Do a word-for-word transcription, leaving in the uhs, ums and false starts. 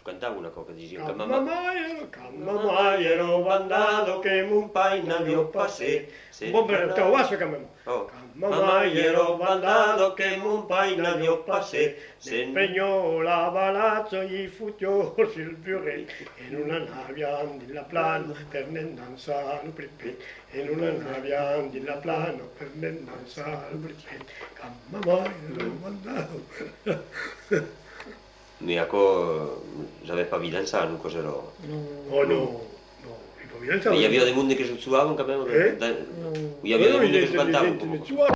cantava una cosa, diceva che mamma mamma ero bandado che un paina io passé. Buon per te vaso che mamma. Mamma ero bandado che un paina io passé. Se impegnò la balazzo y futió sul fiore. En una nave andi la plano per non danzare il pripet. En una nave andi la plano per non danzare il pripet. Mamma ero bandado. Mais à quoi, j'avais pas vu danser, nous, quand j'étais là. Oh non, non, il faut bien ça. Mais il y avait des mondes qui se suaven quand même. Eh? Il y avait des mondes qui se cantaven.